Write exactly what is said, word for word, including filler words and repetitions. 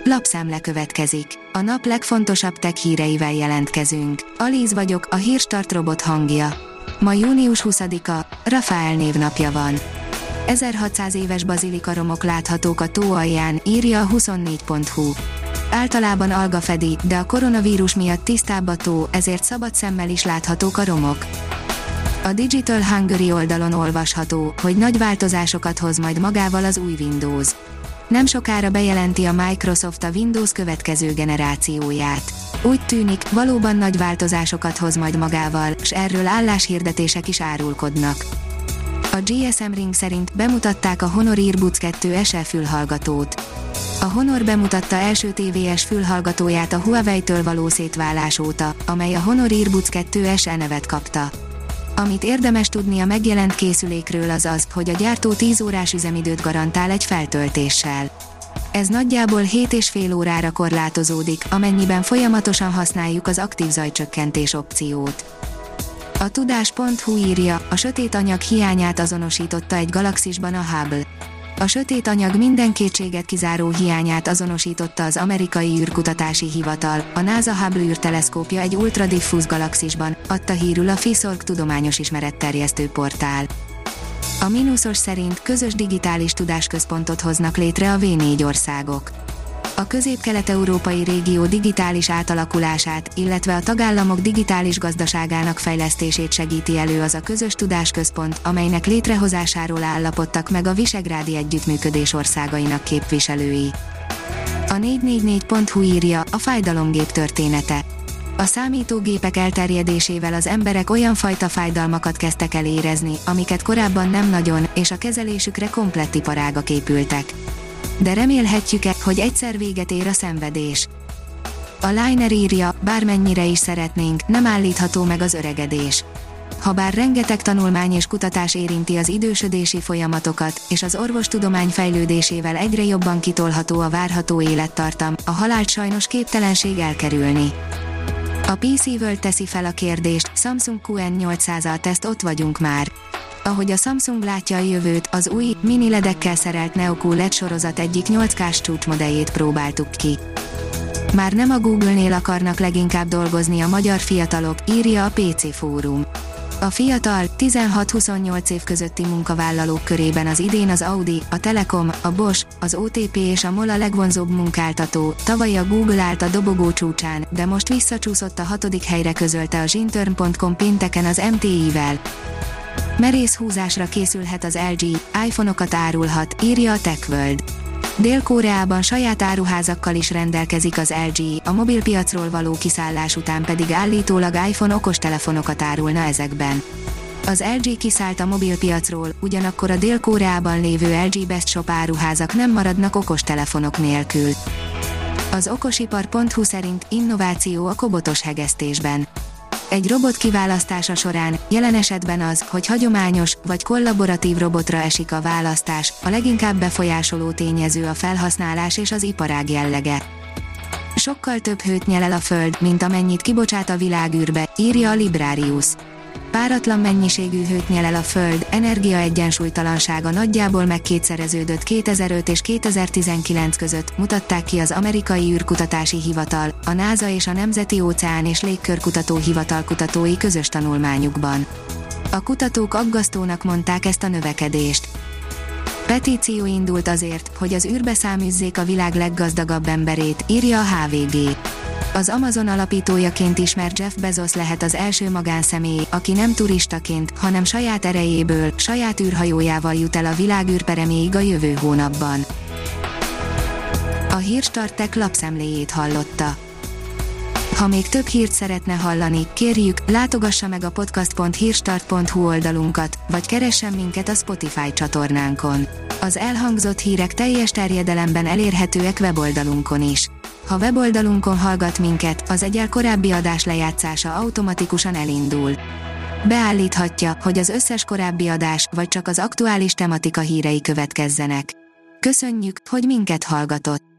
Lapszemle következik. A nap legfontosabb tech híreivel jelentkezünk. Alíz vagyok, a Hírstart robot hangja. Ma június huszadika, Rafael névnapja van. ezerhatszáz éves bazilika romok láthatók a tó alján, írja a huszonnégy pont hu. Általában alga fedi, de a koronavírus miatt tisztább a tó, ezért szabad szemmel is láthatók a romok. A Digital Hungary oldalon olvasható, hogy nagy változásokat hoz majd magával az új Windows. Nem sokára bejelenti a Microsoft a Windows következő generációját. Úgy tűnik, valóban nagy változásokat hoz majd magával, s erről álláshirdetések is árulkodnak. A gé es em Ring szerint bemutatták a Honor Earbuds kettő es e fülhallgatót. A Honor bemutatta első té vé es fülhallgatóját a Huawei-től való szétválás óta, amely a Honor Earbuds kettő es e nevet kapta. Amit érdemes tudni a megjelent készülékről az az, hogy a gyártó tíz órás üzemidőt garantál egy feltöltéssel. Ez nagyjából hét és fél órára korlátozódik, amennyiben folyamatosan használjuk az aktív zajcsökkentés opciót. A tudás pont hu írja, a sötét anyag hiányát azonosította egy galaxisban a Hubble. A sötét anyag minden kétséget kizáró hiányát azonosította az amerikai űrkutatási hivatal, a NASA Hubble űrteleszkópja egy ultradiffúz galaxisban, adta hírül a Fiszorg tudományos ismeretterjesztő portál. A mínuszos szerint közös digitális tudásközpontot hoznak létre a vé négy országok. A közép-kelet-európai régió digitális átalakulását, illetve a tagállamok digitális gazdaságának fejlesztését segíti elő az a közös tudásközpont, amelynek létrehozásáról állapodtak meg a Visegrádi Együttműködés országainak képviselői. A négy négy négy pont hu írja, a fájdalomgép története. A számítógépek elterjedésével az emberek olyan fajta fájdalmakat kezdtek el érezni, amiket korábban nem nagyon, és a kezelésükre komplett iparágak épültek. De remélhetjük-e, hogy egyszer véget ér a szenvedés. A Liner írja, bármennyire is szeretnénk, nem állítható meg az öregedés. Habár rengeteg tanulmány és kutatás érinti az idősödési folyamatokat, és az orvostudomány fejlődésével egyre jobban kitolható a várható élettartam, a halált sajnos képtelenség elkerülni. A pé cé World teszi fel a kérdést, Samsung kú en nyolcszázal teszt ott vagyunk már. Ahogy a Samsung látja a jövőt, az új, mini ledekkel szerelt Neo Q el é dé sorozat egyik nyolc kás csúcsmodelljét próbáltuk ki. Már nem a Google-nél akarnak leginkább dolgozni a magyar fiatalok, írja a pé cé Fórum. A fiatal, tizenhat-huszonnyolc év közötti munkavállalók körében az idén az Audi, a Telekom, a Bosch, az o té pé és a MOL a legvonzóbb munkáltató, tavaly a Google állt a dobogó csúcsán, de most visszacsúszott a hatodik helyre, közölte a zsintörn pont com pénteken az em té i-vel. Merész húzásra készülhet az el gé, iPhone-okat árulhat, írja a TechWorld. Dél-Koreában saját áruházakkal is rendelkezik az el gé, a mobilpiacról való kiszállás után pedig állítólag iPhone okostelefonokat árulna ezekben. Az el gé kiszállt a mobilpiacról, ugyanakkor a Dél-Koreában lévő el gé Best Shop áruházak nem maradnak okostelefonok nélkül. Az okosipar pont hu szerint innováció a kobotos hegesztésben. Egy robot kiválasztása során, jelen esetben az, hogy hagyományos vagy kollaboratív robotra esik a választás, a leginkább befolyásoló tényező a felhasználás és az iparág jellege. Sokkal több hőt nyel el a Föld, mint amennyit kibocsát a világűrbe, írja a Librarius. Páratlan mennyiségű hőt nyel el a Föld, energiaegyensúlytalansága nagyjából megkétszereződött kétezer-öt és kétezer-tizenkilenc között, mutatták ki az amerikai űrkutatási hivatal, a NASA és a Nemzeti Óceán és Légkörkutató Hivatal kutatói közös tanulmányukban. A kutatók aggasztónak mondták ezt a növekedést. Petíció indult azért, hogy az űrbe száműzzék a világ leggazdagabb emberét, írja a há vé gé. Az Amazon alapítójaként ismert Jeff Bezos lehet az első magánszemély, aki nem turistaként, hanem saját erejéből, saját űrhajójával jut el a világ űrpereméig a jövő hónapban. A Hírstart Tech lapszemléjét hallotta. Ha még több hírt szeretne hallani, kérjük, látogassa meg a podcast pont hírstart pont hu oldalunkat, vagy keressen minket a Spotify csatornánkon. Az elhangzott hírek teljes terjedelemben elérhetőek weboldalunkon is. Ha weboldalunkon hallgat minket, az egyel korábbi adás lejátszása automatikusan elindul. Beállíthatja, hogy az összes korábbi adás, vagy csak az aktuális tematika hírei következzenek. Köszönjük, hogy minket hallgatott!